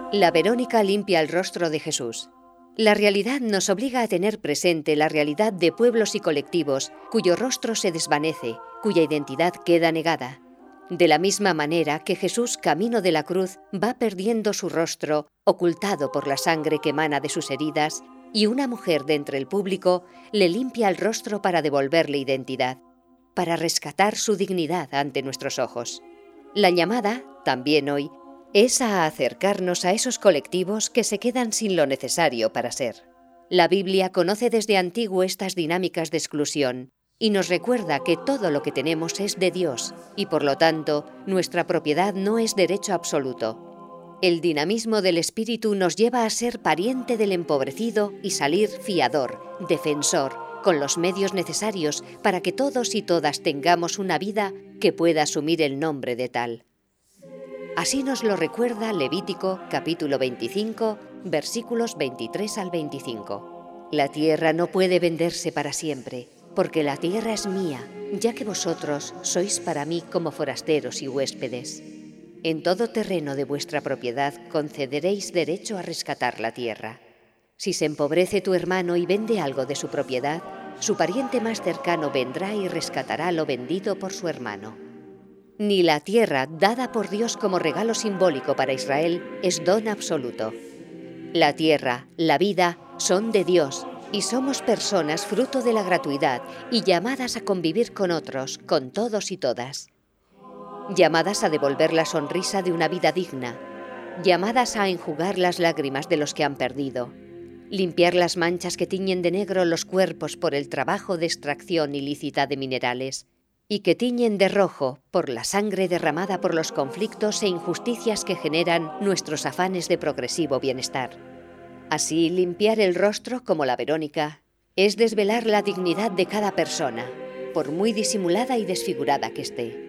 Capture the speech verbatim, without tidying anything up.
La Verónica limpia el rostro de Jesús. La realidad nos obliga a tener presente la realidad de pueblos y colectivos cuyo rostro se desvanece, cuya identidad queda negada. De la misma manera que Jesús, camino de la cruz, va perdiendo su rostro, ocultado por la sangre que emana de sus heridas, y una mujer de entre el público le limpia el rostro para devolverle identidad, para rescatar su dignidad ante nuestros ojos. La llamada, también hoy, es a acercarnos a esos colectivos que se quedan sin lo necesario para ser. La Biblia conoce desde antiguo estas dinámicas de exclusión y nos recuerda que todo lo que tenemos es de Dios y, por lo tanto, nuestra propiedad no es derecho absoluto. El dinamismo del espíritu nos lleva a ser pariente del empobrecido y salir fiador, defensor, con los medios necesarios para que todos y todas tengamos una vida que pueda asumir el nombre de tal. Así nos lo recuerda Levítico, capítulo veinticinco, versículos veintitrés al veinticinco. La tierra no puede venderse para siempre, porque la tierra es mía, ya que vosotros sois para mí como forasteros y huéspedes. En todo terreno de vuestra propiedad concederéis derecho a rescatar la tierra. Si se empobrece tu hermano y vende algo de su propiedad, su pariente más cercano vendrá y rescatará lo vendido por su hermano. Ni la tierra, dada por Dios como regalo simbólico para Israel, es don absoluto. La tierra, la vida, son de Dios y somos personas fruto de la gratuidad y llamadas a convivir con otros, con todos y todas. Llamadas a devolver la sonrisa de una vida digna. Llamadas a enjugar las lágrimas de los que han perdido. Limpiar las manchas que tiñen de negro los cuerpos por el trabajo de extracción ilícita de minerales y que tiñen de rojo por la sangre derramada por los conflictos e injusticias que generan nuestros afanes de progresivo bienestar. Así, limpiar el rostro, como la Verónica, es desvelar la dignidad de cada persona, por muy disimulada y desfigurada que esté.